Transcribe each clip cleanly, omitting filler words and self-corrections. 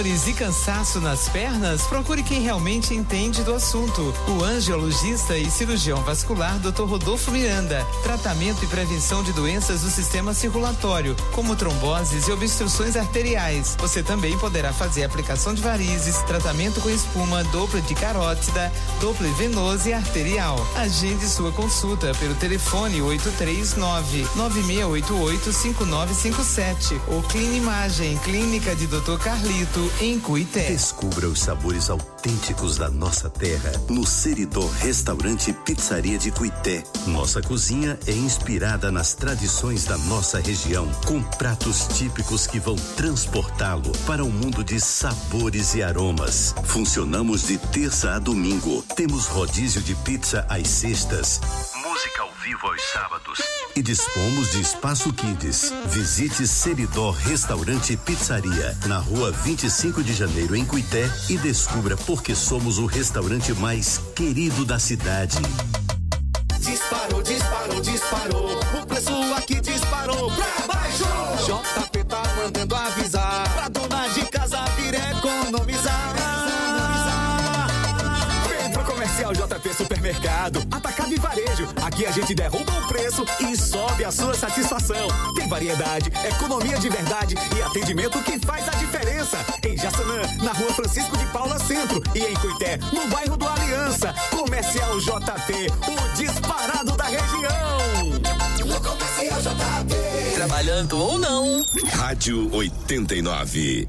E cansaço nas pernas? Procure quem realmente entende do assunto. O angiologista e cirurgião vascular Dr. Rodolfo Miranda. Tratamento e prevenção de doenças do sistema circulatório, como tromboses e obstruções arteriais. Você também poderá fazer aplicação de varizes, tratamento com espuma, Doppler de carótida, Doppler venoso e arterial. Agende sua consulta pelo telefone 839-9688-5957 ou Clinimagem, Clínica de Dr. Carlito, em Cuité. Descubra os sabores autênticos da nossa terra no Seridó Restaurante e Pizzaria de Cuité. Nossa cozinha é inspirada nas tradições da nossa região, com pratos típicos que vão transportá-lo para um mundo de sabores e aromas. Funcionamos de terça a domingo. Temos rodízio de pizza às sextas, música ao vivo aos sábados e dispomos de espaço kids. Visite Seridó Restaurante e Pizzaria na rua 25 de janeiro em Cuité e descubra por que somos o restaurante mais querido da cidade. Disparou, disparou, disparou. O preço aqui disparou pra baixo. JP tá mandando avisar pra dona de casa vir economizar. Comercial JP Supermercado, atacado e varejo. Aqui a gente derruba o preço e sobe a sua satisfação. Tem variedade, economia de verdade e atendimento que faz a diferença. Em Jaçanã, na rua Francisco de Paula Centro e em Cuité, no bairro do Aliança. Comercial JP, o disparado da região. No Comercial JP. Trabalhando ou não. Rádio 89.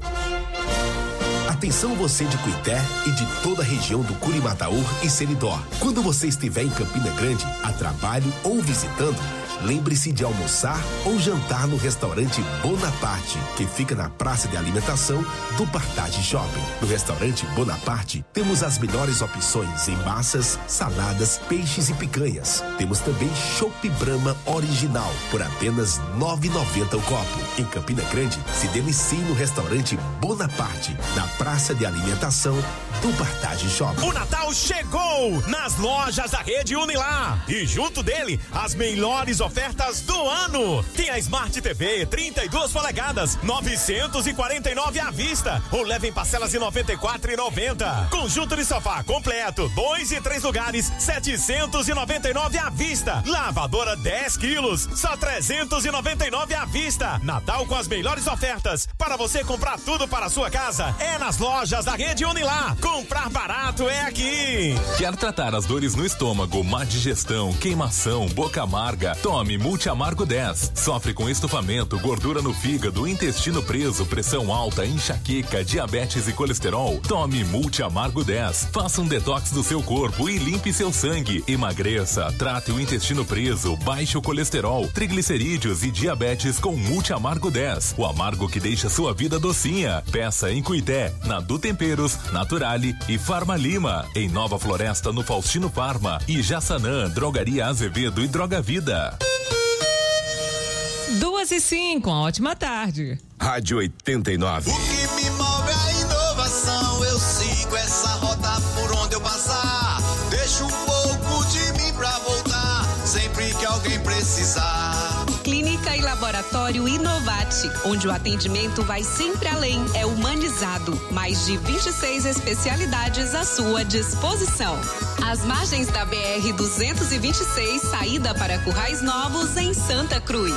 Atenção você de Cuité e de toda a região do Curimataú e Seridó. Quando você estiver em Campina Grande, a trabalho ou visitando, lembre-se de almoçar ou jantar no restaurante Bonaparte, que fica na praça de alimentação do Partage Shopping. No restaurante Bonaparte, temos as melhores opções em massas, saladas, peixes e picanhas. Temos também Chopp Brahma original, por apenas R$ 9,90 o copo. Em Campina Grande, se delicie no restaurante Bonaparte, na praça de alimentação do Partage Shopping. O Natal chegou nas lojas da rede Unilar e junto dele as melhores ofertas do ano. Tem a Smart TV 32 polegadas, 949 à vista ou leve em parcelas de 94,90. Conjunto de sofá completo, 2 e 3 lugares, 799 à vista. Lavadora 10 quilos, só 399 à vista. Natal com as melhores ofertas. Para você comprar tudo para a sua casa, é nas lojas da rede Unilar. Comprar barato é aqui. Quer tratar as dores no estômago, má digestão, queimação, boca amarga? Tome Multiamargo 10. Sofre com estufamento, gordura no fígado, intestino preso, pressão alta, enxaqueca, diabetes e colesterol? Tome Multiamargo 10. Faça um detox do seu corpo e limpe seu sangue. Emagreça, trate o intestino preso, baixe o colesterol, triglicerídeos e diabetes com Multiamargo 10. O amargo que deixa sua vida docinha. Peça em Cuité, na Do Temperos, Naturale e Farma Lima. Em Nova Floresta, no Faustino Farma e Jaçanã, Drogaria Azevedo e Droga Vida. 2:05, uma ótima tarde. Rádio 89. O que me move é a inovação. Eu sigo essa rota por onde eu passar. Deixo um pouco de mim pra voltar sempre que alguém precisar. Clínica e Laboratório Inovate, onde o atendimento vai sempre além, é humanizado. Mais de 26 especialidades à sua disposição. Às margens da BR-226, saída para Currais Novos, em Santa Cruz.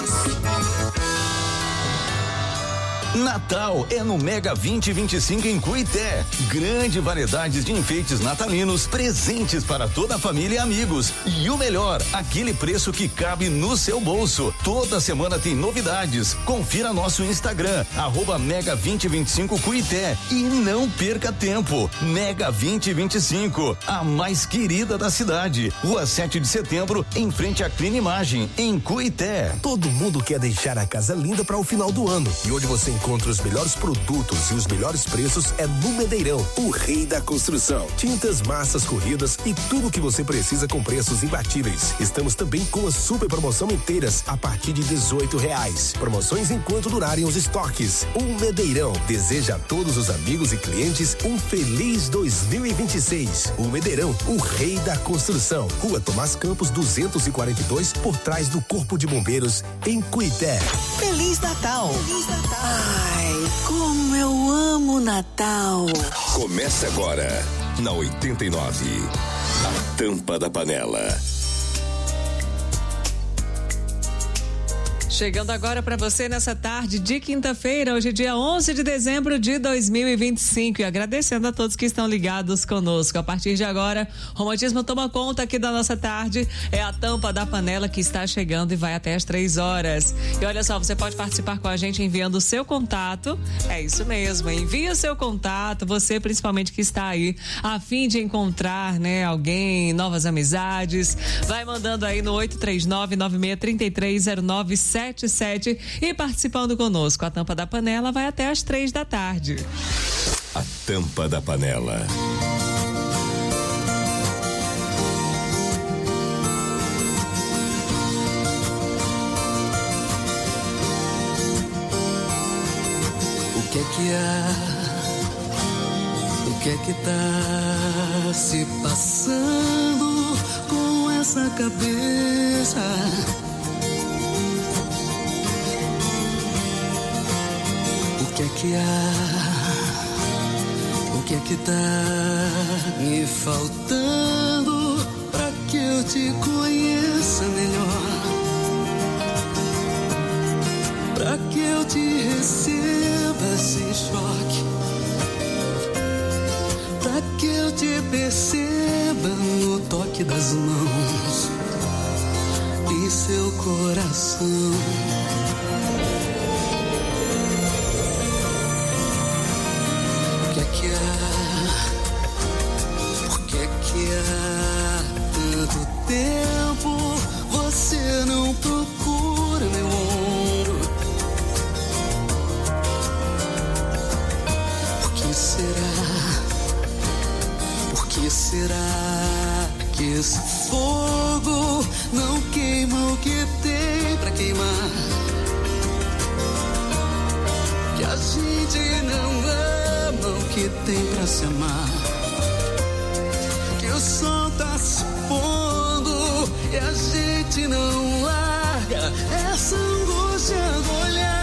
Natal é no Mega 2025 em Cuité. Grande variedade de enfeites natalinos, presentes para toda a família e amigos. E o melhor, aquele preço que cabe no seu bolso. Toda semana tem novidades. Confira nosso Instagram, @Mega 2025 Cuité. E não perca tempo. Mega 2025, a mais querida da cidade. Rua 7 de Setembro, em frente à Clinimagem, em Cuité. Todo mundo quer deixar a casa linda para o final do ano. E onde você encontra os melhores produtos e os melhores preços é no Medeirão, o rei da construção. Tintas, massas, corridas e tudo o que você precisa com preços imbatíveis. Estamos também com a super promoção inteiras a partir de R$18. Promoções enquanto durarem os estoques. O Medeirão deseja a todos os amigos e clientes um feliz 2026. O Medeirão, o rei da construção. Rua Tomás Campos 242, por trás do Corpo de Bombeiros, em Cuité. Feliz Natal! Feliz Natal! Ai, como eu amo Natal. Começa agora, na 89, a Tampa da Panela. Chegando agora para você nessa tarde de quinta-feira, hoje dia 11 de dezembro de 2025, e agradecendo a todos que estão ligados conosco. A partir de agora, Romantismo toma conta aqui da nossa tarde, é a Tampa da Panela que está chegando e vai até às 3 horas. E olha só, você pode participar com a gente enviando o seu contato, é isso mesmo, envia o seu contato, você principalmente que está aí a fim de encontrar, né, alguém, novas amizades, vai mandando aí no 839-9633-0977 e participando conosco. A Tampa da Panela vai até às 3 da tarde. A Tampa da Panela. O que é que há? O que é que tá se passando com essa cabeça? O que é que há? O que é que tá me faltando pra que eu te conheça melhor? Pra que eu te receba sem choque? Pra que eu te perceba no toque das mãos e seu coração? Por que há tanto tempo você não procura meu ombro? Por que será que esse fogo não queima o que tem pra queimar? Que a gente não ama o que tem pra se amar, que o sol tá se pondo e a gente não larga essa angústia do olhar.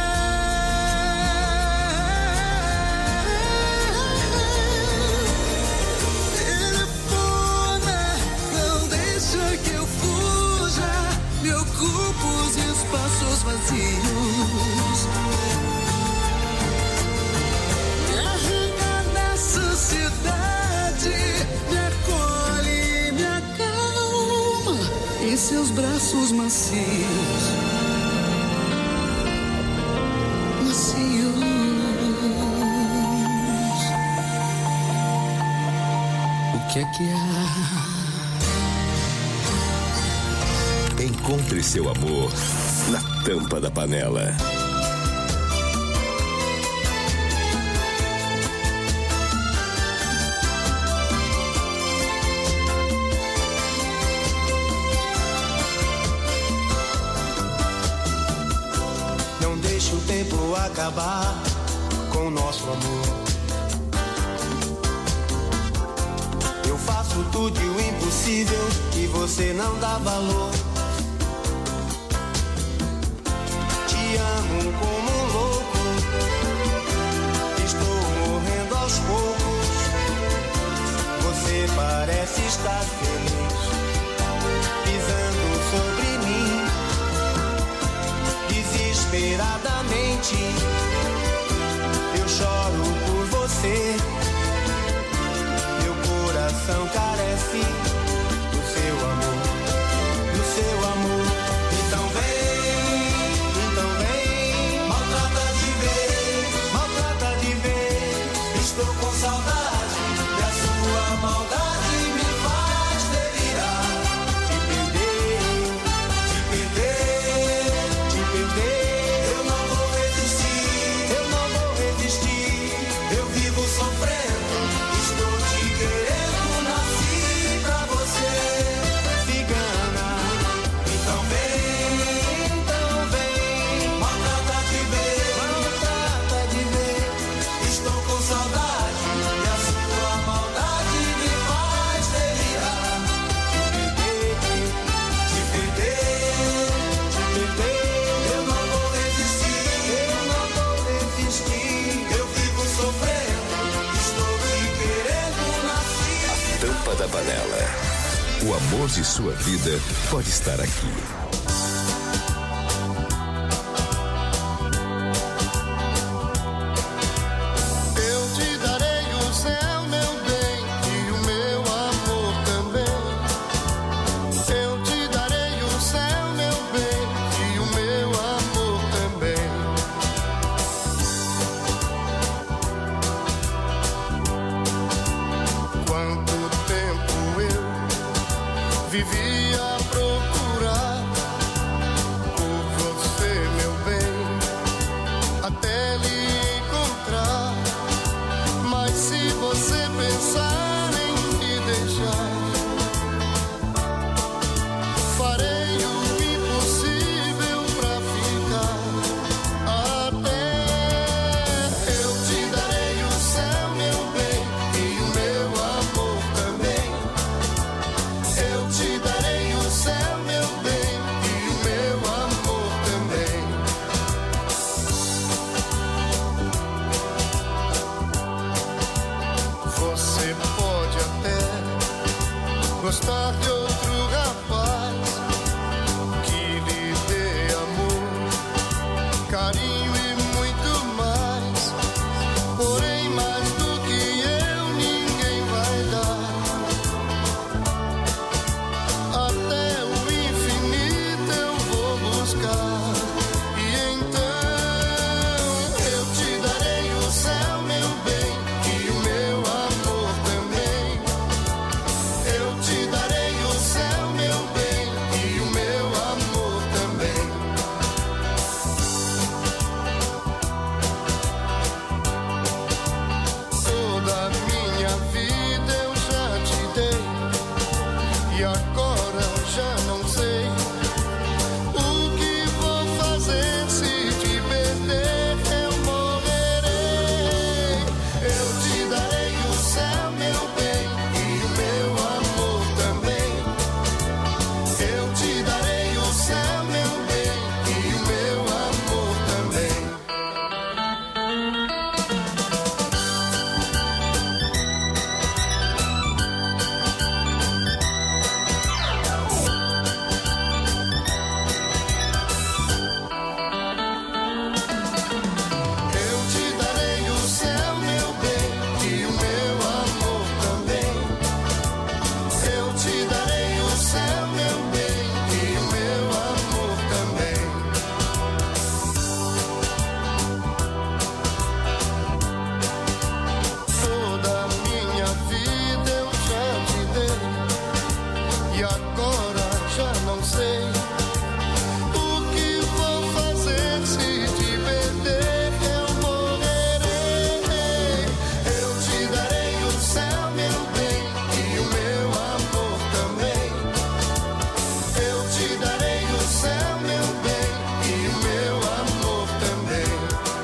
Telefona, não deixa que eu fuja, me ocupo os espaços vazios. Cidade me acolhe, me acalma em seus braços macios, macios. O que é que há? Encontre seu amor na Tampa da Panela. Acabar com o nosso amor. Eu faço tudo e o impossível que você não dá valor. Te amo como um louco, estou morrendo aos poucos. Você parece estar feliz, pisando sobre mim, desesperadamente. Eu choro por você, meu coração carece do seu amor, do seu amor. Então vem, maltrata de ver, estou com saudade e a sua maldade me faz delirar. Te perder, eu não vou resistir, eu vivo sofrendo, estou te querendo, nasci pra você, cigana. Então vem, maltrata de ver, estou com saudade e a sua maldade me faz Tampa da Panela. O amor de sua vida pode estar aqui. Vivia a procurar por você, meu bem, até lhe encontrar. Mas se você pensar em me deixar, farei o impossível pra ficar. Até eu te darei o céu, meu bem, e o meu amor também. Eu te darei o céu, meu bem, e o meu amor também. Você pode até gostar de outro rapaz que lhe dê amor, carinho e muito mais. Porém, mais do que eu, ninguém vai dar. Até o infinito eu vou buscar. E então eu te darei o céu, meu bem, e o meu amor também. Eu te darei o céu, meu bem, e o meu amor também. Toda a minha vida eu já te dei, e agora já não sei o que vou fazer. Se te perder eu morrerei. Eu te darei o céu, meu bem, e o meu amor também. Eu te darei o céu, meu bem, e o meu amor também. Eu te darei o céu, meu bem, e o meu amor também. Eu te darei o céu, meu bem, e o meu amor também. Toda a minha vida eu já te dei, e agora já não sei o que vou fazer. Se te perder eu morrerei. Eu te darei o céu, meu bem, e o meu amor também. Eu te darei o céu, meu bem, e o meu amor também.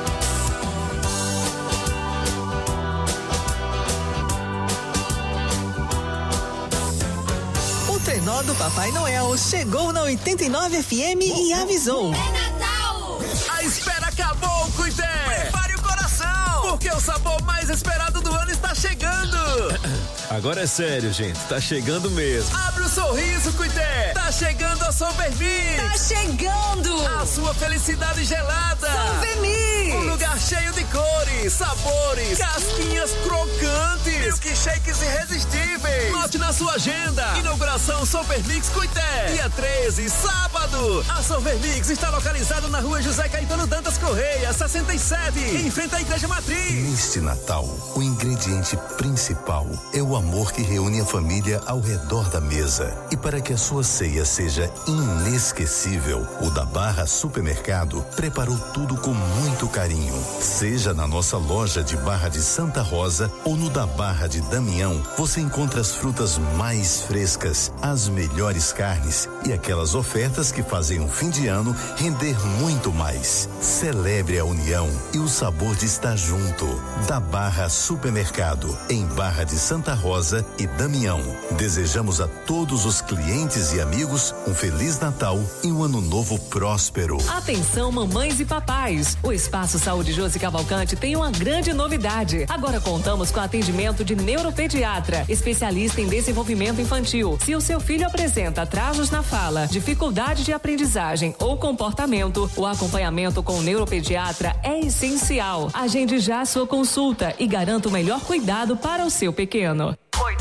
O trenó do Papai Noel chegou na 89 FM e avisou. A espera acabou, Cuité! Prepare o coração! Porque o sabor mais esperado do ano está chegando! Agora é sério, gente. Tá chegando mesmo. Abre o sorriso, Cuité! Tá chegando a Solvermix! Tá chegando! A sua felicidade gelada! Solvermix! Um lugar cheio de cores, sabores, casquinhas crocantes, milkshakes irresistíveis. Note na sua agenda. Inauguração Solvermix Cuité. Dia 13, sábado. A Solvermix está localizada na rua José Caetano Dantas Correia, 67, em frente à Igreja Matriz. Neste Natal, o ingrediente principal é o amor que reúne a família ao redor da mesa. E para que a sua ceia seja inesquecível, o da Barra Supermercado preparou tudo com muito carinho. Seja na nossa loja de Barra de Santa Rosa ou no da Barra de Damião, você encontra as frutas mais frescas, as melhores carnes e aquelas ofertas que fazem um fim de ano render muito mais. Celebre a união e o sabor de estar junto. Da Barra Supermercado, em Barra de Santa Rosa e Damião. Desejamos a todos os clientes e amigos um Feliz Natal e um Ano Novo próspero. Atenção, mamães e papais. O Espaço Saúde Josi Cavalcante tem uma grande novidade. Agora contamos com atendimento de neuropediatra, especialista em desenvolvimento desenvolvimento infantil. Se o seu filho apresenta atrasos na fala, dificuldade de aprendizagem ou comportamento, o acompanhamento com o neuropediatra é essencial. Agende já a sua consulta e garanta o melhor cuidado para o seu pequeno.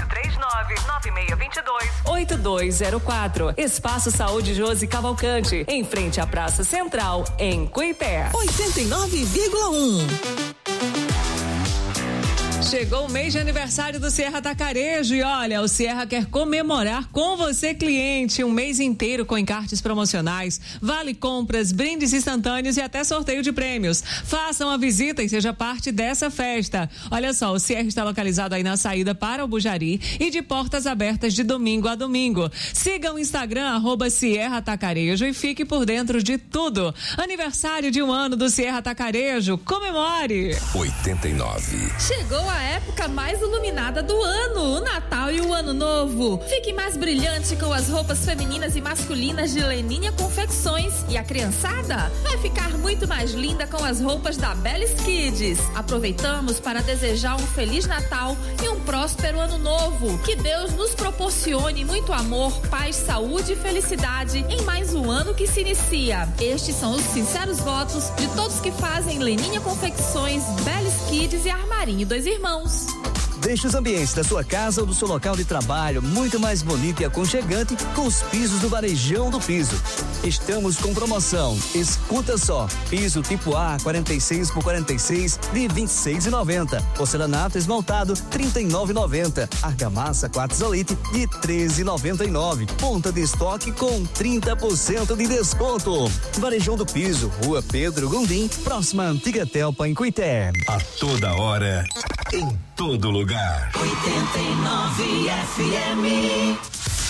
839-9622-8204. Espaço Saúde Josi Cavalcante, em frente à Praça Central, em Cuité. 89,1. Chegou o mês de aniversário do Sierra Atacarejo e olha, o Sierra quer comemorar com você, cliente, um mês inteiro com encartes promocionais, vale compras, brindes instantâneos e até sorteio de prêmios. Faça uma visita e seja parte dessa festa. Olha só, o Sierra está localizado aí na saída para o Bujari e de portas abertas de domingo a domingo. Siga o Instagram @Sierra Atacarejo e fique por dentro de tudo. Aniversário de um ano do Sierra Atacarejo, comemore! 89. Chegou a época mais iluminada do ano, o Natal e o Ano Novo. Fique mais brilhante com as roupas femininas e masculinas de Leninha Confecções. E a criançada vai ficar muito mais linda com as roupas da Bellis Kids. Aproveitamos para desejar um Feliz Natal e um próspero Ano Novo. Que Deus nos proporcione muito amor, paz, saúde e felicidade em mais um ano que se inicia. Estes são os sinceros votos de todos que fazem Leninha Confecções, Bellis Kids e Armarinho Dois Irmãos. Deixe os ambientes da sua casa ou do seu local de trabalho muito mais bonito e aconchegante com os pisos do Varejão do Piso. Estamos com promoção. Escuta só. Piso tipo A 46 por 46 de R$ 26,90. Porcelanato esmaltado R$ 39,90. Argamassa quartzolite de R$ 13,99. Ponta de estoque com 30% de desconto. Varejão do Piso, Rua Pedro Gondim, próxima à Antiga Telpa em Cuité. A toda hora, em todo lugar. 89 FM.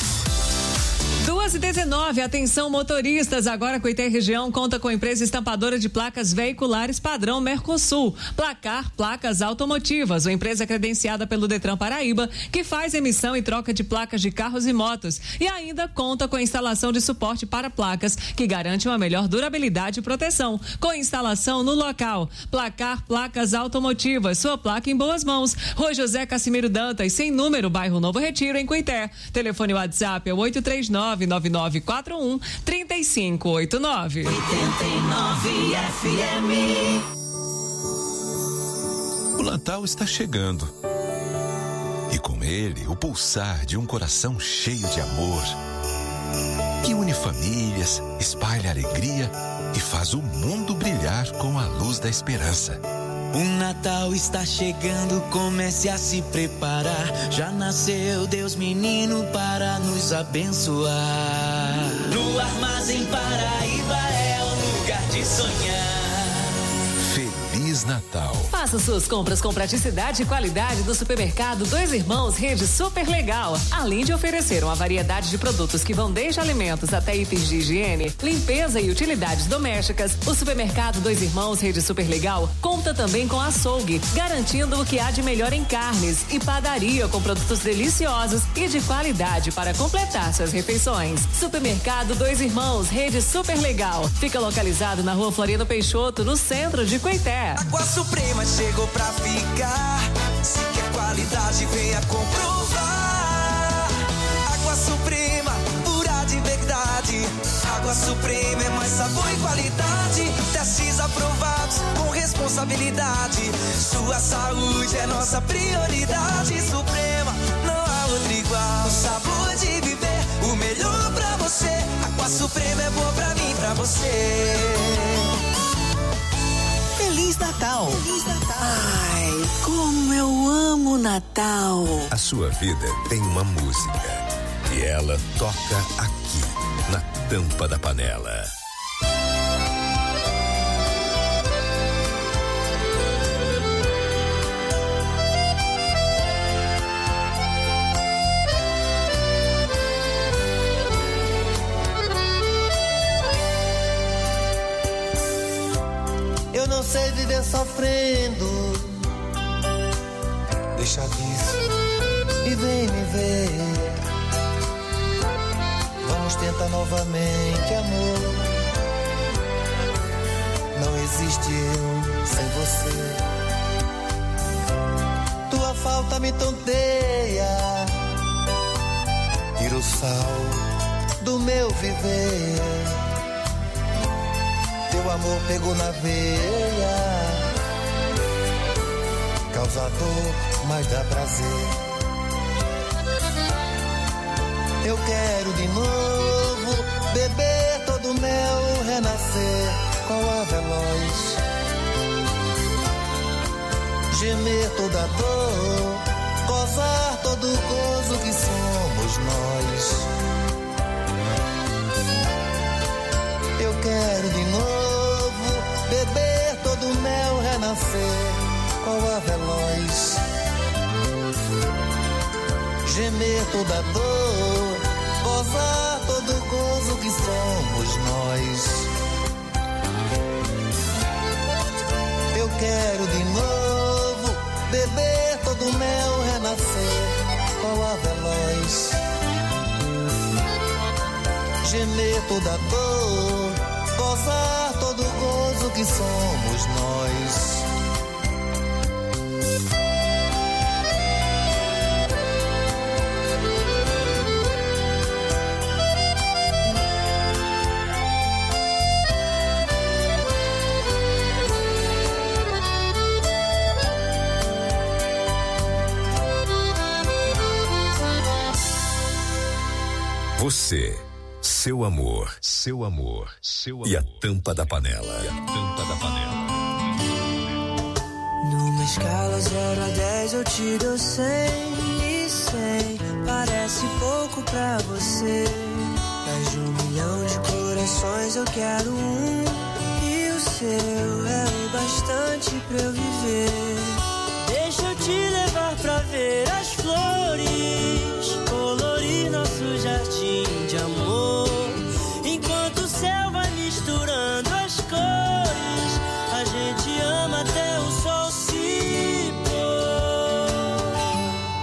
2h19, atenção motoristas, agora Cuité região conta com a empresa estampadora de placas veiculares padrão Mercosul, Placar Placas Automotivas, uma empresa credenciada pelo Detran Paraíba, que faz emissão e troca de placas de carros e motos e ainda conta com a instalação de suporte para placas, que garante uma melhor durabilidade e proteção, com instalação no local. Placar Placas Automotivas, sua placa em boas mãos. Rua José Cassimiro Dantas, sem número, bairro Novo Retiro, em Cuité. Telefone WhatsApp é 839-9941-3589. 89 FM. O Natal está chegando. E com ele, o pulsar de um coração cheio de amor, que une famílias, espalha alegria e faz o mundo brilhar com a luz da esperança. O Natal está chegando, comece a se preparar. Já nasceu Deus menino para nos abençoar. No Armazém Paraíba é o lugar de sonhar. Feliz Natal. Faça suas compras com praticidade e qualidade do supermercado Dois Irmãos Rede Super Legal. Além de oferecer uma variedade de produtos que vão desde alimentos até itens de higiene, limpeza e utilidades domésticas, o supermercado Dois Irmãos Rede Super Legal conta também com açougue, garantindo o que há de melhor em carnes, e padaria com produtos deliciosos e de qualidade para completar suas refeições. Supermercado Dois Irmãos Rede Super Legal. Fica localizado na Rua Floriano Peixoto, no centro de Cuité. Água Suprema chegou pra ficar. Se quer qualidade, venha comprovar. Água Suprema, pura de verdade. Água Suprema é mais sabor e qualidade. Testes aprovados com responsabilidade. Sua saúde é nossa prioridade. Suprema, não há outro igual. O sabor de viver, o melhor pra você. Água Suprema é boa pra mim, pra você. Feliz Natal! Feliz Natal! Ai, como eu amo Natal! A sua vida tem uma música e ela toca aqui, na tampa da panela. Eu não sei viver sofrendo. Deixa disso e vem me ver. Vamos tentar novamente, amor. Não existe eu sem você. Tua falta me tonteia. o sal do meu viver. Teu amor pegou na veia, causador, mas dá prazer. Eu quero de novo beber todo o mel, renascer qual ave veloz, gemer toda a dor, gozar todo o gozo que somos nós. Eu quero de novo beber todo o mel, renascer qual a veloz, gemer toda a dor, gozar todo o gozo que somos nós. Eu quero de novo beber todo o mel, renascer qual a veloz, gemer toda a dor, gozar todo o gozo que somos nós. Você, seu amor, seu amor, seu amor. E a tampa da panela. E a tampa da panela. Numa escala 0 a 10 eu te dou 100 e 100. Parece pouco pra você, mas de 1 milhão de corações eu quero um. E o seu é o bastante pra eu viver. Deixa eu te levar pra ver as flores, colorir nosso jardim de amor. Enquanto o céu vai misturando as cores, a gente ama até o sol se pôr.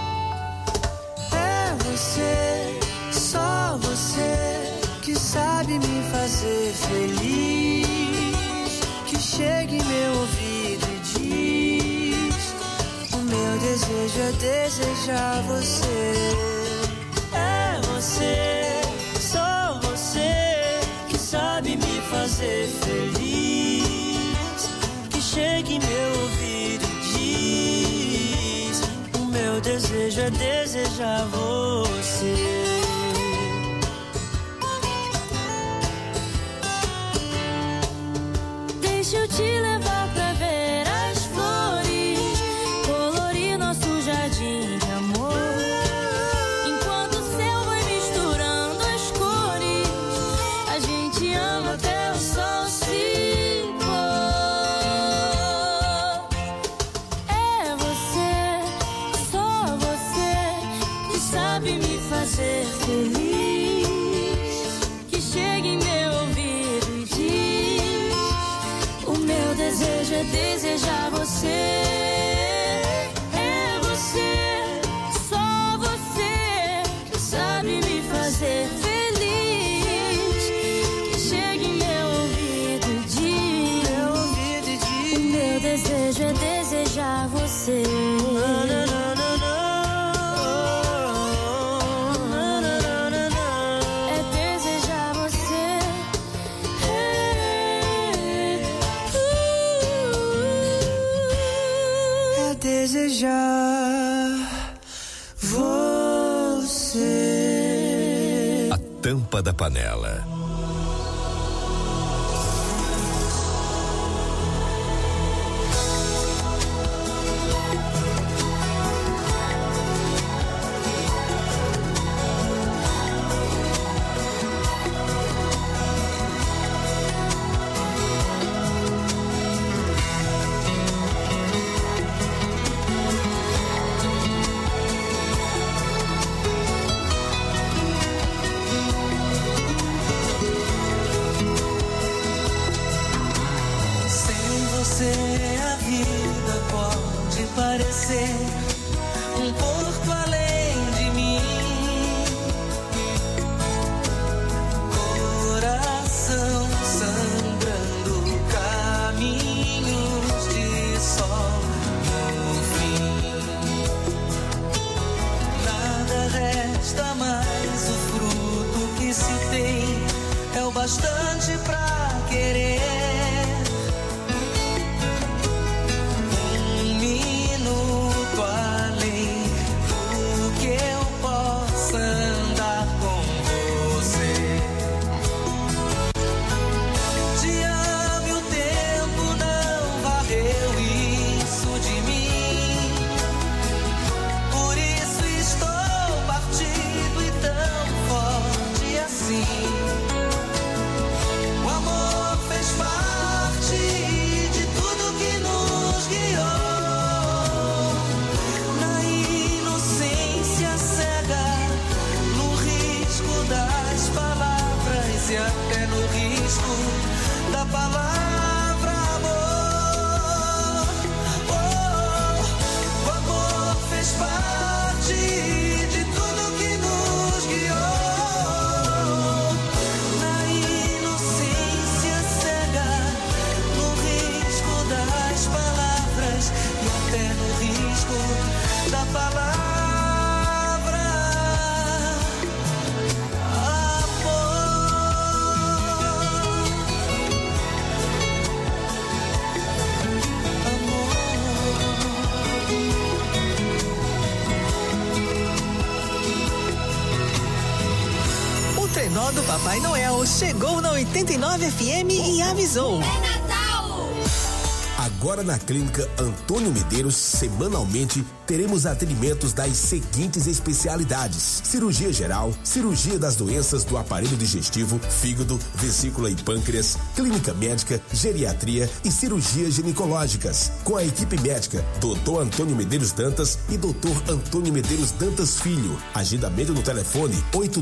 É você, só você, que sabe me fazer feliz, que chega em meu ouvido e diz: o meu desejo é desejar você. É você, só você, que sabe me fazer feliz, que chega em meu ouvido e diz: o meu desejo é desejar você. Deixa eu te levar pra ver as flores, colorir nosso jardim de amor. Enquanto o céu vai misturando as cores, a gente ama até o sol se pôr. É você, só você, que sabe me fazer feliz, que chega em meu ouvido e diz: o meu desejo é desejar você. É você, só você, que sabe me fazer feliz, que chega em meu ouvido e diz: o meu desejo é desejar você. É desejar você. É desejar você. A tampa da panela. Sem você a vida pode parecer um porto além de mim. Coração sangrando, caminhos de sol no fim. Nada resta mais o tem é o bastante pra querer. Um minuto além do que eu possa andar com você. Te amo e o tempo não varreu isso de mim. Por isso estou partido e tão forte assim. O amor fez parte de tudo que nos guiou. Na inocência cega, no risco das palavras e até no risco da palavra amor. O amor fez parte de tudo que nos guiou. Na inocência cega, no risco das palavras e até no risco da palavra amor. O trenó do Papai Noel chegou na 89 FM e avisou. Agora na Clínica Antônio Medeiros, semanalmente, teremos atendimentos das seguintes especialidades: cirurgia geral, cirurgia das doenças do aparelho digestivo, fígado, vesícula e pâncreas, clínica médica, geriatria e cirurgias ginecológicas. Com a equipe médica, Dr. Antônio Medeiros Dantas e Dr. Antônio Medeiros Dantas Filho. Agendamento no telefone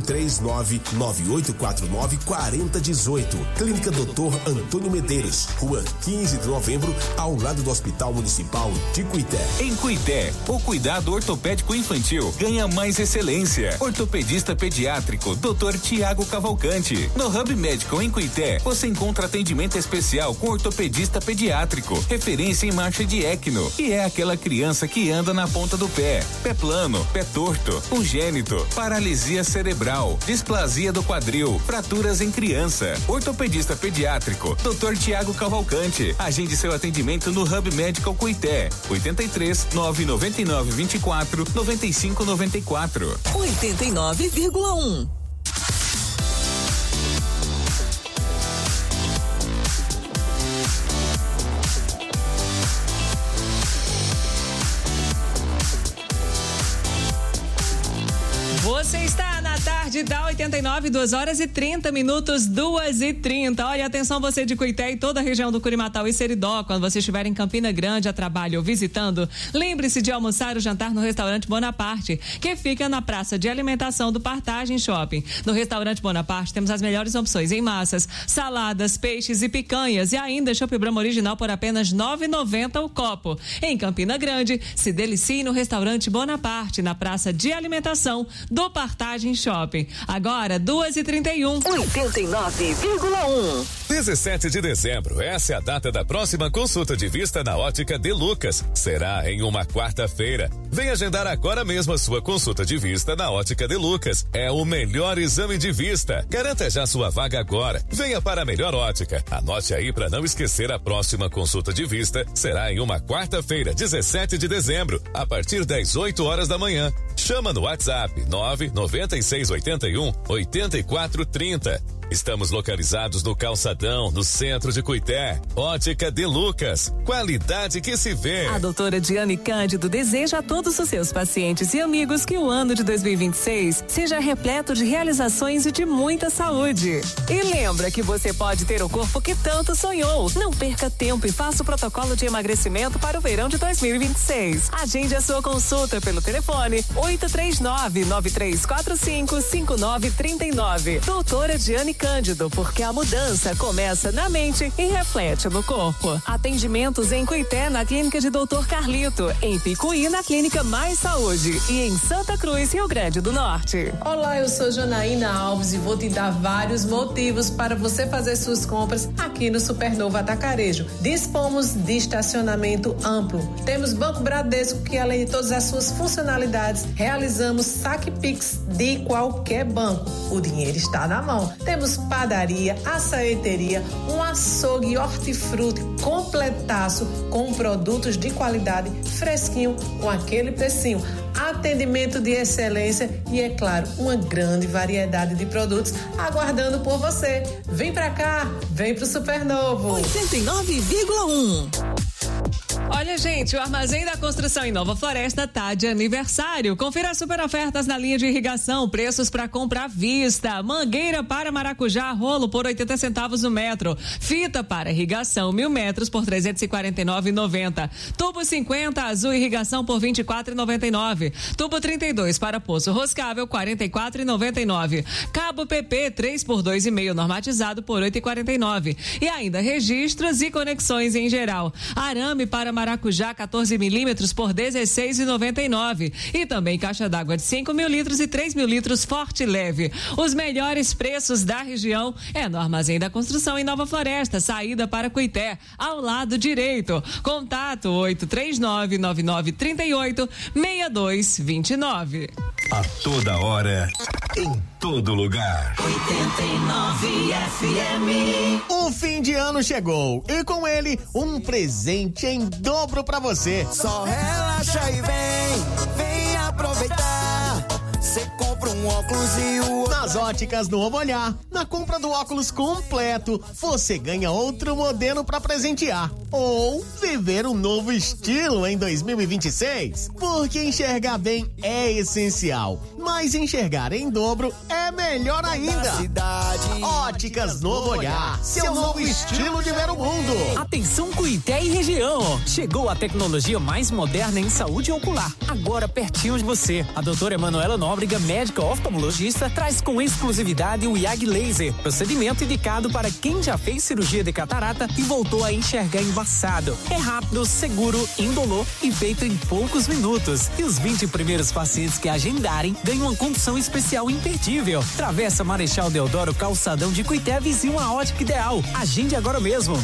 839-9849-4018. Clínica Dr. Antônio Medeiros, Rua 15 de Novembro, ao lado do Hospital Municipal de Cuité. Em Cuité, o cuidado ortopédico infantil ganha mais excelência. Ortopedista pediátrico, Dr. Tiago Cavalcante. No Hub Medical em Cuité, você encontra atendimento especial com ortopedista pediátrico, referência em marcha de Ecno, que é aquela criança que anda na ponta do pé plano, pé torto, congênito, paralisia cerebral, displasia do quadril, fraturas em criança. Ortopedista pediátrico, Dr. Tiago Cavalcante. Agende seu atendimento no Hub Medical Cuité, 83 999 24 95 94. 89,1. Você está na tarde da 89, 2h30, 2h30. Olha, atenção você de Cuité e toda a região do Curimatau e Seridó, quando você estiver em Campina Grande a trabalho ou visitando, lembre-se de almoçar ou jantar no restaurante Bonaparte, que fica na praça de alimentação do Partage Shopping. No restaurante Bonaparte temos as melhores opções em massas, saladas, peixes e picanhas, e ainda chopp Brahma original por apenas R$ 9,90 o copo. Em Campina Grande, se delicie no restaurante Bonaparte, na praça de alimentação do Partage Shopping. Agora, 2h31. 89,1. 17 de dezembro, essa é a data da próxima consulta de vista na Ótica De Lucas. Será em uma quarta-feira. Vem agendar agora mesmo a sua consulta de vista na Ótica De Lucas. É o melhor exame de vista. Garanta já sua vaga agora. Venha para a melhor ótica. Anote aí para não esquecer, a próxima consulta de vista será em uma quarta-feira, 17 de dezembro, a partir das 8 horas da manhã. Chama no WhatsApp 99681 8430. Estamos localizados no Calçadão, no centro de Cuité. Ótica De Lucas, qualidade que se vê. A doutora Diane Cândido deseja a todos os seus pacientes e amigos que o ano de 2026 seja repleto de realizações e de muita saúde. E lembra que você pode ter o corpo que tanto sonhou. Não perca tempo e faça o protocolo de emagrecimento para o verão de 2026. Agende a sua consulta pelo telefone 839-9345-5939. Doutora Diane Cândido, porque a mudança começa na mente e reflete no corpo. Atendimentos em Cuité, na clínica de Dr. Carlito, em Picuí, na clínica Mais Saúde e em Santa Cruz, Rio Grande do Norte. Olá, eu sou Janaína Alves e vou te dar vários motivos para você fazer suas compras aqui no Supernova Atacarejo. Dispomos de estacionamento amplo. Temos Banco Bradesco, que além de todas as suas funcionalidades, realizamos saque Pix de qualquer banco. O dinheiro está na mão. Temos padaria, açaieteria, um açougue e hortifruti completaço com produtos de qualidade, fresquinho, com aquele precinho. Atendimento de excelência e, é claro, uma grande variedade de produtos aguardando por você. Vem pra cá, vem pro Supernovo. 89,1. Olha, gente, o Armazém da Construção em Nova Floresta tá de aniversário. Confira as super ofertas na linha de irrigação, preços para compra à vista. Mangueira para maracujá, rolo por 80 centavos o metro. Fita para irrigação, 1.000 metros por R$ 349,90. Tubo 50, azul irrigação por R$ 24,99. Tubo 32 para poço roscável, R$ 44,99. Cabo PP 3 por 2,5 normatizado por R$ 8,49. E ainda registros e conexões em geral. Arame para maracujá 14 milímetros por R$ 16,99. E também caixa d'água de 5.000 litros e 3.000 litros forte e leve. Os melhores preços da região é no Armazém da Construção em Nova Floresta, saída para Cuité, ao lado direito. Contato 839-9938-6229. A toda hora, em todo lugar. 89 FM. O fim de ano chegou e com ele um presente em dobro pra você. Só relaxa e vem aproveitar. Você compra um óculos e o... Nas óticas Novo Olhar, na compra do óculos completo, você ganha outro modelo pra presentear. Ou viver um novo estilo em 2026. Porque enxergar bem é essencial, mas enxergar em dobro é melhor ainda. Óticas Novo Olhar, seu novo estilo de ver o mundo. Atenção Cuité e região. Chegou a tecnologia mais moderna em saúde ocular. Agora pertinho de você. A doutora Emanuela Nóbrega, médica oftalmologista, traz com exclusividade o IAG Laser, procedimento indicado para quem já fez cirurgia de catarata e voltou a enxergar embaçado. É rápido, seguro, indolor e feito em poucos minutos. E os 20 primeiros pacientes que agendarem ganham uma condição especial imperdível. Travessa Marechal Deodoro, calçadão de Cuité, vizinho à Ótica Ideal. Agende agora mesmo.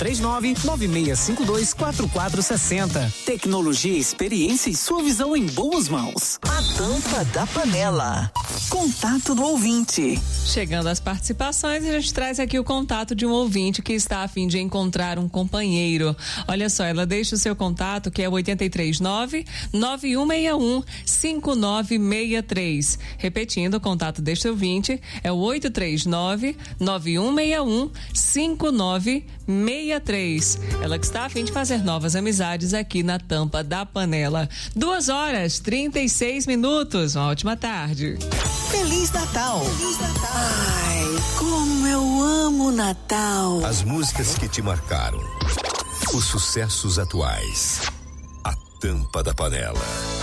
839-9652-4460. Tecnologia, experiência e sua visão em boas mãos. A tampa da panela. Contato do ouvinte. Chegando às participações, a gente traz aqui o contato de um ouvinte que está a fim de encontrar um companheiro. Olha só, ela deixa o seu contato, que é o 839-9161-5963. Repetindo, o contato deste ouvinte é o 839-9161-5963. Ela que está a fim de fazer novas amizades aqui na Tampa da Panela. 2h36. Uma ótima tarde. Feliz Natal. Feliz Natal. Ai, como eu amo Natal. As músicas que te marcaram. Os sucessos atuais. A Tampa da Panela.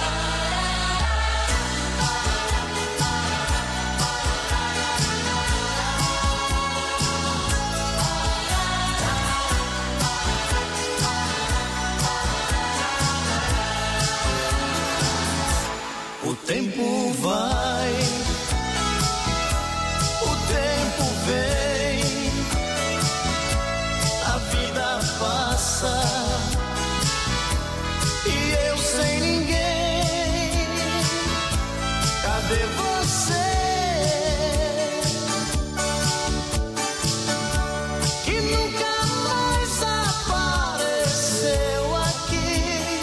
O tempo vai, o tempo vem, a vida passa e eu sem ninguém. Cadê você? Que nunca mais apareceu aqui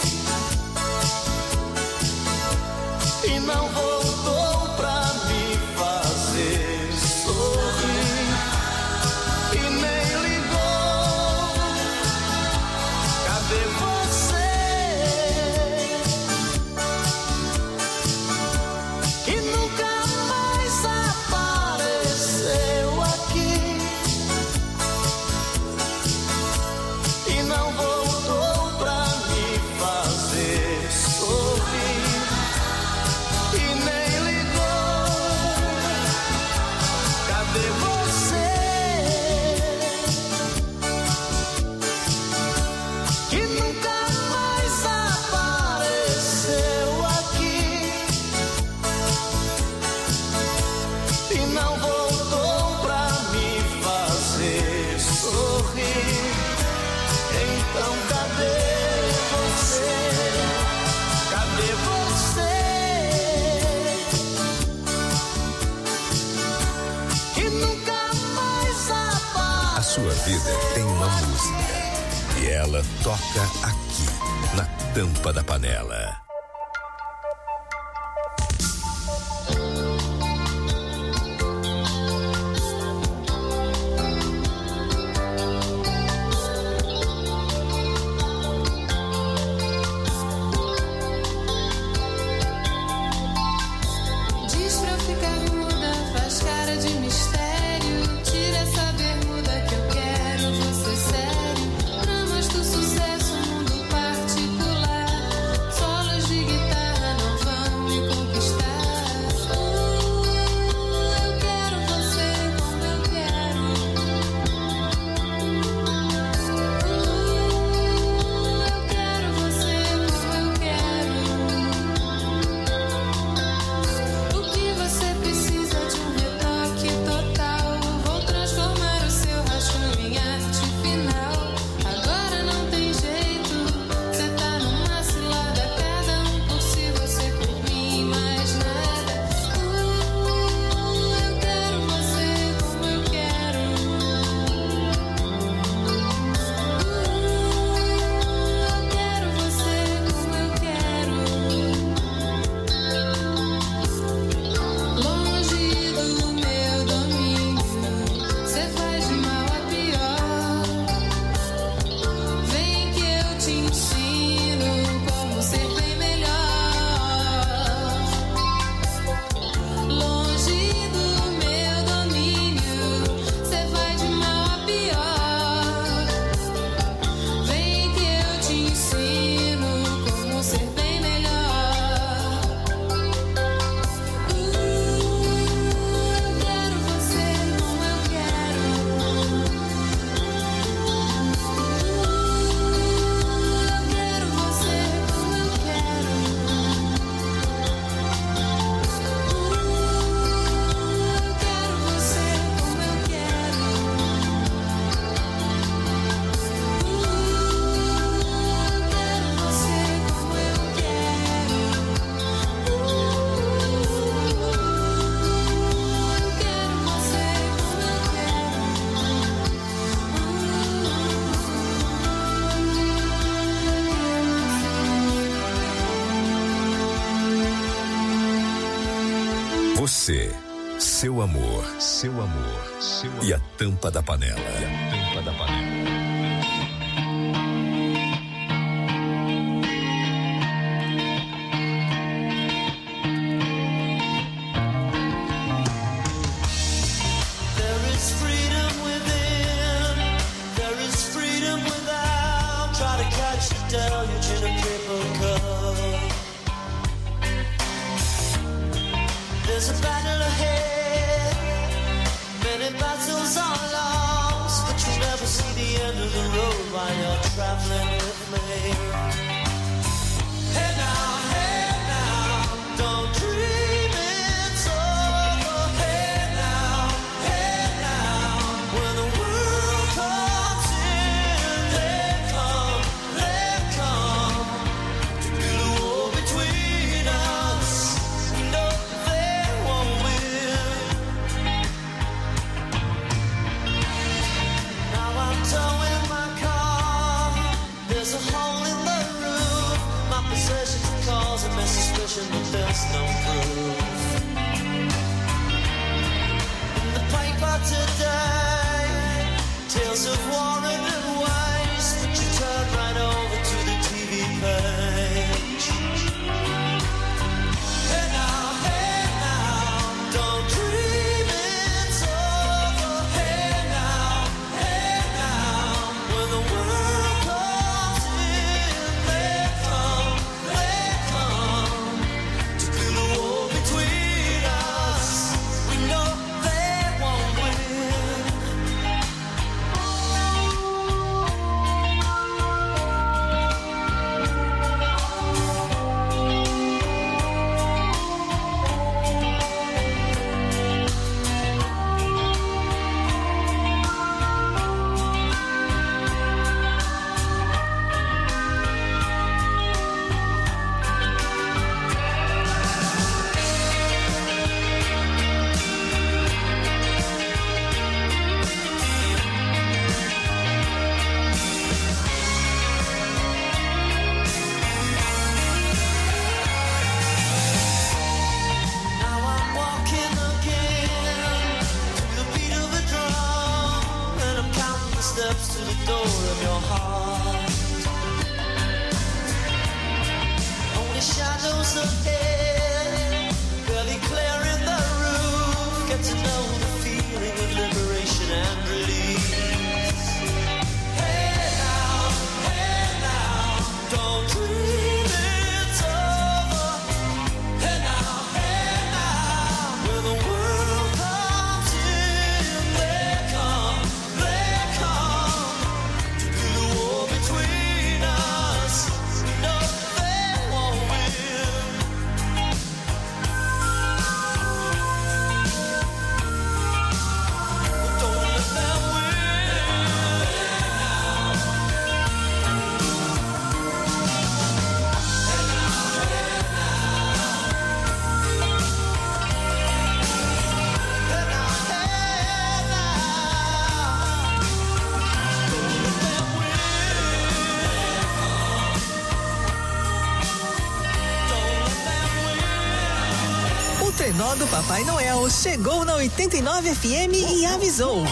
e não voltou pra me fazer sorrir e nem ligou. Cadê você? Que nunca mais apareceu aqui e não voltou pra me fazer sorrir e nem vida tem uma música e ela toca aqui, na tampa da panela. Você, seu amor, e a tampa da panela. There's a hole in the roof. door of your heart. Only shadows ahead, barely clearing the roof. Get to know the feeling of liberation and release. Hey now, don't dream it's over. Hey now, when the world comes in, they come to do the war between us. No, they won't win. Don't let them O trenó do Papai Noel chegou na 89 FM e avisou.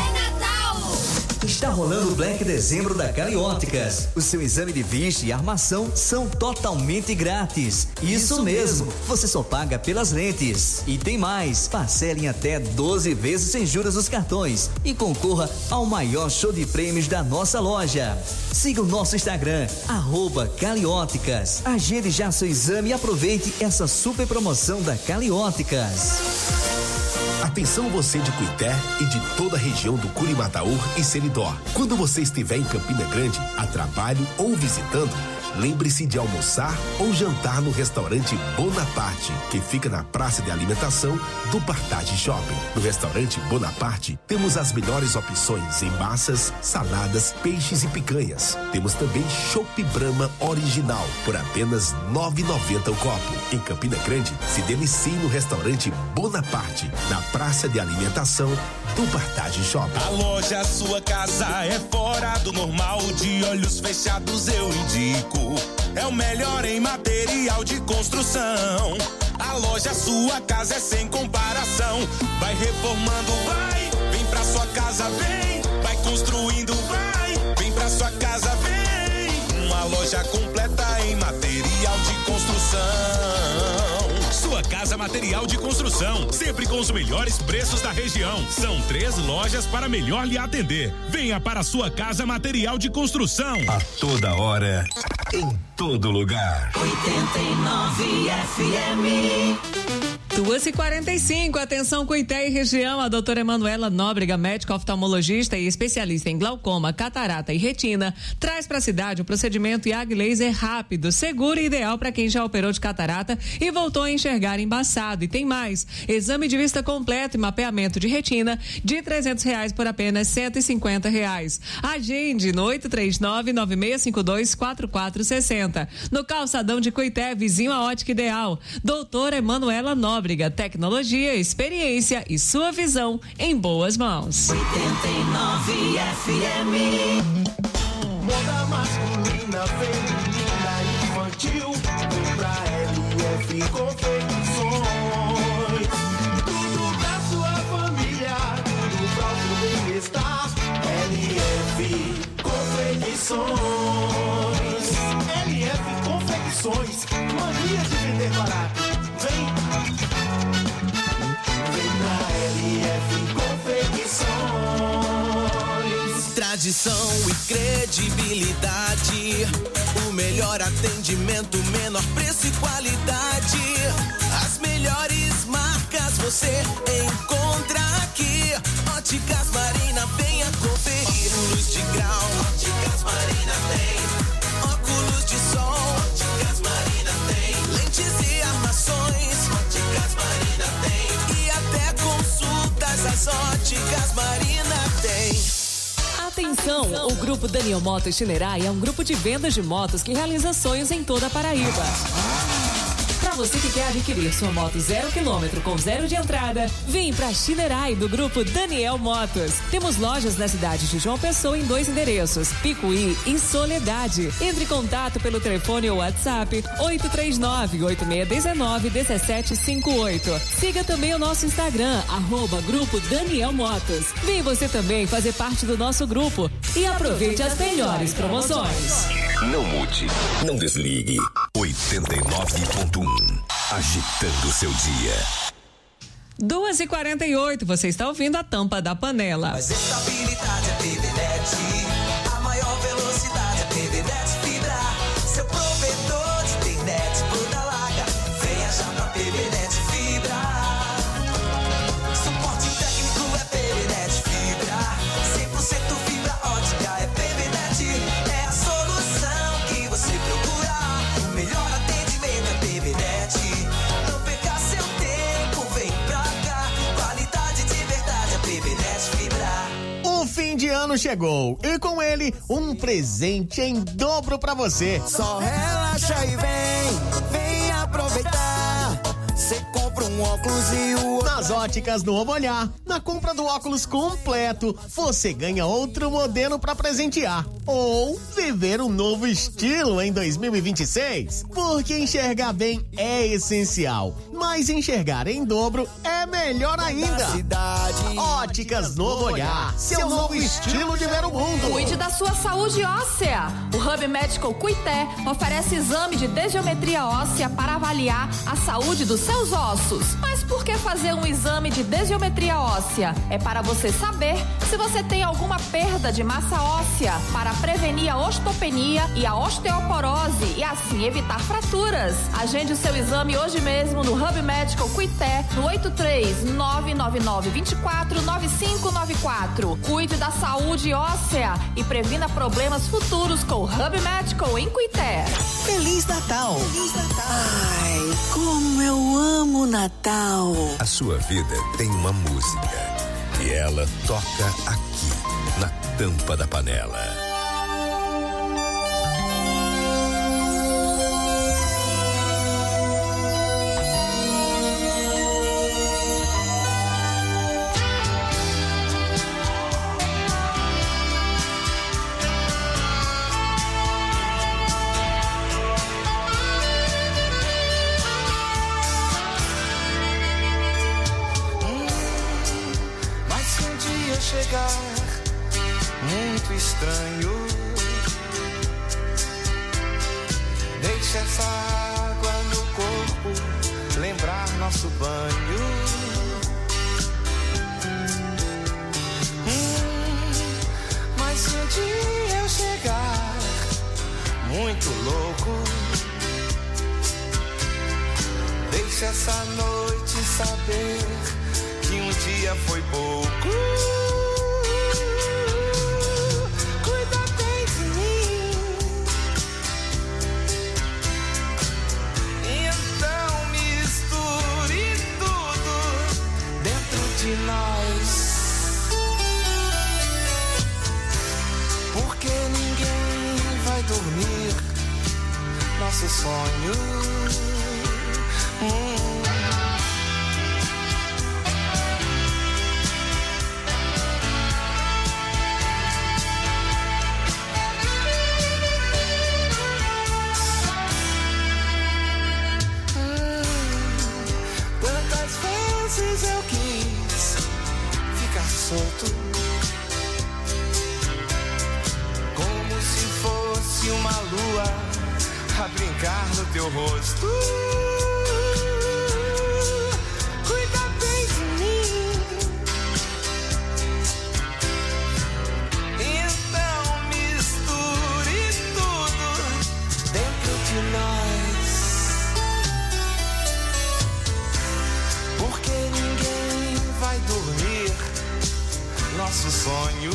Está rolando o Black Dezembro da Calióticas. O seu exame de vista e armação são totalmente grátis. Isso mesmo, você só paga pelas lentes. E tem mais, parcele em até 12 vezes sem juros os cartões e concorra ao maior show de prêmios da nossa loja. Siga o nosso Instagram, @Calióticas. Agende já seu exame e aproveite essa super promoção da Calióticas. Atenção você de Cuité e de toda a região do Curimataú e Seridó. Quando você estiver em Campina Grande, a trabalho ou visitando, lembre-se de almoçar ou jantar no restaurante Bonaparte, que fica na praça de alimentação do Partage Shopping. No restaurante Bonaparte, temos as melhores opções em massas, saladas, peixes e picanhas. Temos também Chopp Brahma original, por apenas R$ 9,90 o copo. Em Campina Grande, se delicie no restaurante Bonaparte, na praça de alimentação do Partage Shopping. A loja Sua Casa é fora do normal, de olhos fechados eu indico. É o melhor em material de construção. A loja Sua Casa é sem comparação. Vai reformando, vai. Vem pra sua casa, vem. Vai construindo, vai. Vem pra sua casa, vem. Uma loja completa em material de construção. Sua Casa Material de Construção, sempre com os melhores preços da região. São 3 lojas para melhor lhe atender. Venha para Sua Casa Material de Construção. A toda hora, em todo lugar. 89 FM. 2h45, atenção Cuité e região, a doutora Emanuela Nóbrega, médica oftalmologista e especialista em glaucoma, catarata e retina, traz para a cidade o procedimento IAG Laser rápido, seguro e ideal para quem já operou de catarata e voltou a enxergar embaçado. E tem mais, exame de vista completo e mapeamento de retina de R$300 por apenas R$150. Agende no 839-9652-4460. No calçadão de Cuité, vizinho à Ótica Ideal. Doutora Emanuela Nóbrega, tecnologia, experiência e sua visão em boas mãos. 89 FM. Moda masculina, feminina, infantil. Vem pra LF Confecções. Tudo pra sua família, tudo pra o seu bem-estar. LF Confecções. LF Confecções. Mania de vender barato. Vem pra LF Confecções. Tradição e credibilidade, o melhor atendimento, menor preço e qualidade. As melhores marcas você encontra aqui. Óticas Marina, venha conferir. Óculos de grau, Óticas Marina tem. Óculos de sol, Óticas Marina tem. Lentes e armações, Óticas Marina tem. E até consultas as Óticas Marina tem. Atenção, o Grupo Daniel Motos Shinerai é um grupo de vendas de motos que realiza sonhos em toda a Paraíba. Para você que quer adquirir sua moto 0 km com 0 de entrada, vem para Shinerai do Grupo Daniel Motos. Temos lojas na cidade de João Pessoa em 2 endereços, Picuí e Soledade. Entre em contato pelo telefone ou WhatsApp 839-8619-1758. Siga também o nosso Instagram, @Grupo Daniel Motos. Vem você também fazer parte do nosso grupo. e aproveite as melhores promoções. Não mude, não desligue. 89.1, agitando seu dia. 2h48, você está ouvindo a Tampa da Panela. Mas estabilidade é PBNet, a maior velocidade é PBNet Fibra. Seu provedor de internet toda larga, venha já pra PBNet Fibra. Suporte técnico é PBNet Fibra, 100% fibra ótica é PBNet. É a solução que você procura, melhor atendimento é PBNet. Não perca seu tempo, vem pra cá, qualidade de verdade é PBNet Fibra. O fim de ano chegou e com ele um presente em dobro pra você. Só relaxa e vem aproveitar. Cê compra um óculos e o outro. Nas óticas Novo Olhar, na compra do óculos completo, você ganha outro modelo pra presentear. Ou viver um novo estilo em 2026. Porque enxergar bem é essencial, mas enxergar em dobro é melhor ainda. Óticas Novo Olhar, seu novo estilo de ver o mundo. Cuide da sua saúde óssea. O Hub Medical Cuité oferece exame de desgeometria óssea para avaliar a saúde dos seus ossos. Mas por que fazer um exame de desgeometria óssea? É para você saber se você tem alguma perda de massa óssea, para prevenir a osteopenia e a osteoporose e assim evitar fraturas. Agende o seu exame hoje mesmo no Hub Medical Cuité, no 83-999-24-9594. Cuide da saúde óssea e previna problemas futuros com o Hub Medical em Cuité. Feliz Natal! Feliz Natal! Ai, como eu amo Natal! A sua vida tem uma música e ela toca aqui, na Tampa da Panela. Chegar muito estranho, deixa essa água no corpo lembrar nosso banho. Mas se um dia eu chegar muito louco, deixa essa noite saber que um dia foi pouco. Porque ninguém vai dormir nosso sonho. Quantas vezes eu quis ficar solto, como se fosse uma lua a brincar no teu rosto. Cuida bem de mim, então misture tudo dentro de nós, porque ninguém vai dormir nosso sonho.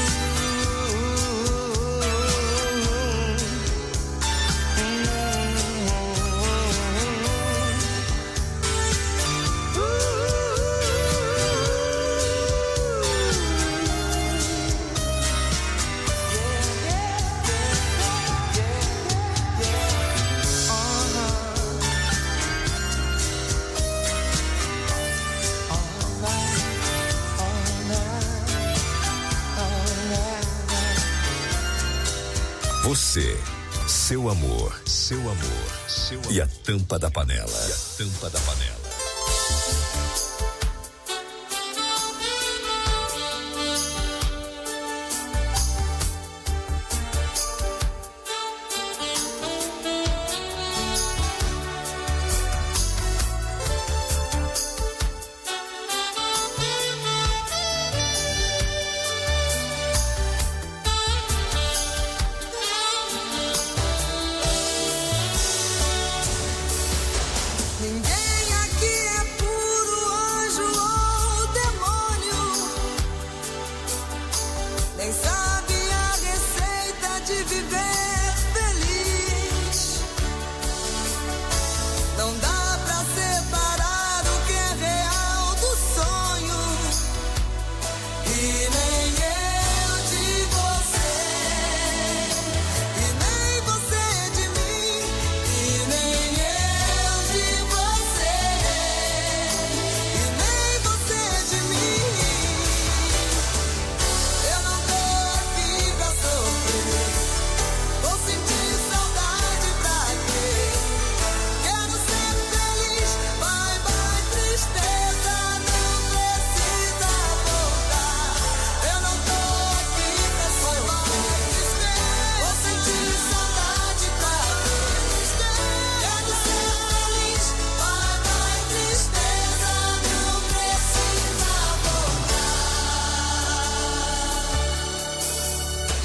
Você, seu amor, e a Tampa da Panela.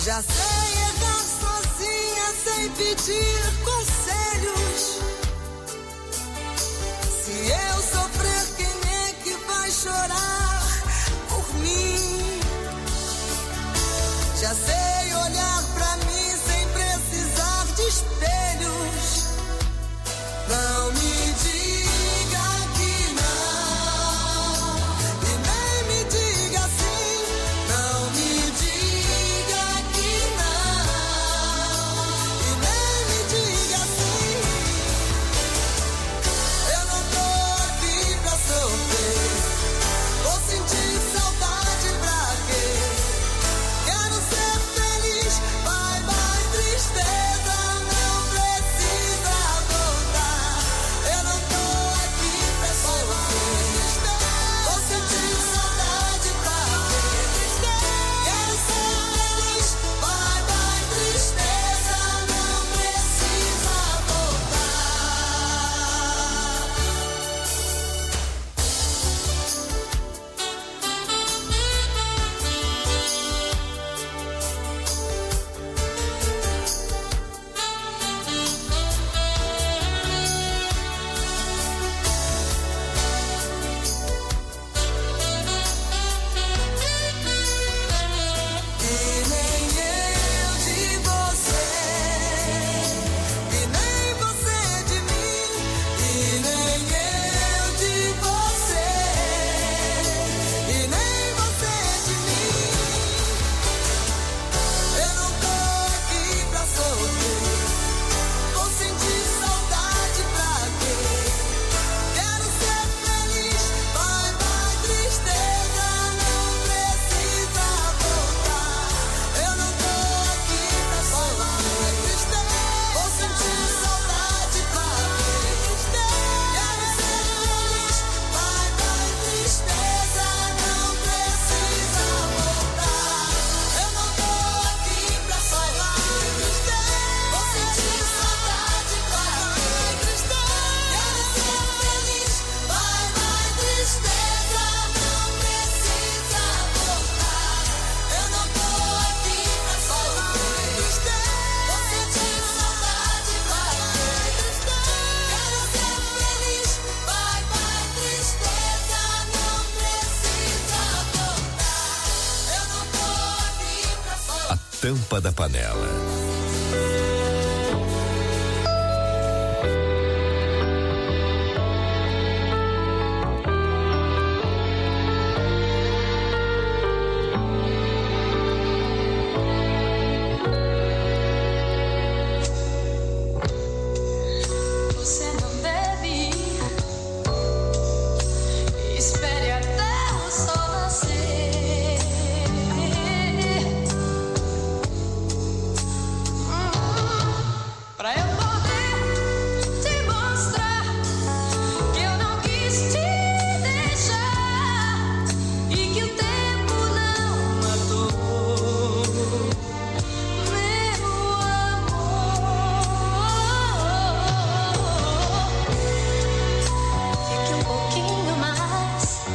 Já sei errar sozinha sem pedir conselhos. Se eu sofrer, quem é que vai chorar por mim? Já sei olhar pra mim sem precisar de espelhos. Não me diga que não, e nem me diga sim. Não me diga que não, e nem me diga sim. Eu não tô aqui pra sofrer, vou sentir saudade pra quê? Quero ser feliz, bye bye tristeza, não precisa voltar. Eu não tô aqui pra sofrer, vou sentir saudade pra quê? Quero ser feliz, bye bye tristeza, não precisa voltar. E nem eu de você, e nem você de mim, e nem eu de você, e nem você de mim. Eu não tô aqui pra sofrer, vou sentir saudade pra quê? Quero ser feliz, bye bye tristeza, não precisa voltar. Eu não tô aqui pra sofrer, vou sentir saudade pra quê? Quero ser feliz, bye bye tristeza, não precisa voltar. Eu não tô aqui pra sofrer, vou sentir saudade pra quê? Quero ser feliz, bye bye tristeza, não precisa voltar. Eu não tô aqui pra sofrer, vou sentir saudade pra quê? Quero ser feliz, bye bye tristeza, não precisa voltar. Eu não tô aqui pra sofrer. A tampa da panela. Você não deve ir, espere até o sol nascer. Pra eu poder te mostrar que eu não quis te deixar e que o tempo não matou meu amor. Fique um pouquinho mais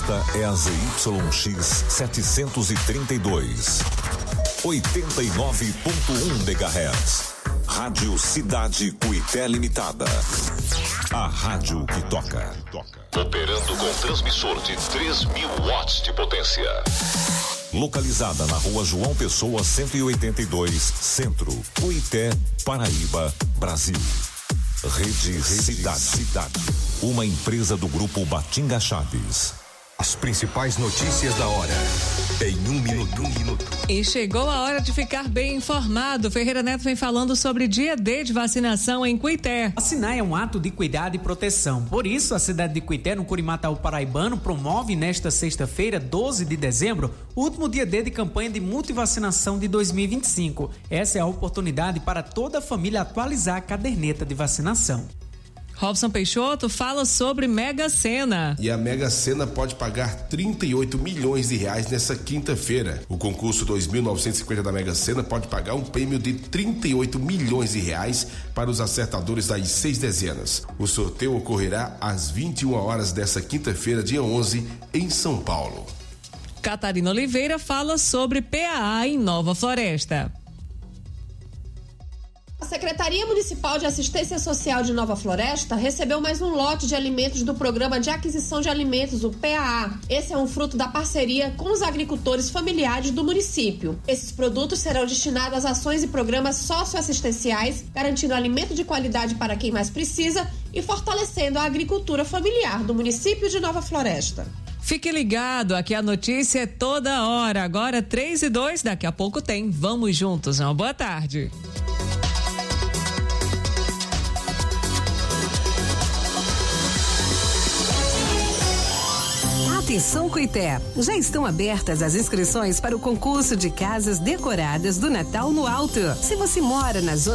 Esta é a ZYX 732. 89.1 MHz. Rádio Cidade Cuité Limitada. A rádio que toca. Operando com transmissor de 3.000 watts de potência. Localizada na Rua João Pessoa 182, Centro, Cuité, Paraíba, Brasil. Rede Cidade. Uma empresa do Grupo Batinga Chaves. As principais notícias da hora. Em um minuto. E chegou a hora de ficar bem informado. Ferreira Neto vem falando sobre dia D de vacinação em Cuité. Vacinar é um ato de cuidado e proteção. Por isso, a cidade de Cuité, no Curimataú paraibano, promove nesta sexta-feira, 12 de dezembro, o último dia D de campanha de multivacinação de 2025. Essa é a oportunidade para toda a família atualizar a caderneta de vacinação. Robson Peixoto fala sobre Mega Sena. E a Mega Sena pode pagar 38 milhões de reais nessa quinta-feira. O concurso 2.950 da Mega Sena pode pagar um prêmio de 38 milhões de reais para os acertadores das 6 dezenas. O sorteio ocorrerá às 21 horas dessa quinta-feira, dia 11, em São Paulo. Catarina Oliveira fala sobre PAA em Nova Floresta. A Secretaria Municipal de Assistência Social de Nova Floresta recebeu mais um lote de alimentos do Programa de Aquisição de Alimentos, o PAA. Esse é um fruto da parceria com os agricultores familiares do município. Esses produtos serão destinados às ações e programas socioassistenciais, garantindo alimento de qualidade para quem mais precisa e fortalecendo a agricultura familiar do município de Nova Floresta. Fique ligado, aqui a notícia é toda hora. Agora 3:02, daqui a pouco tem. Vamos juntos, uma boa tarde. Atenção Cuité, já estão abertas as inscrições para o concurso de casas decoradas do Natal no Alto. Se você mora na zona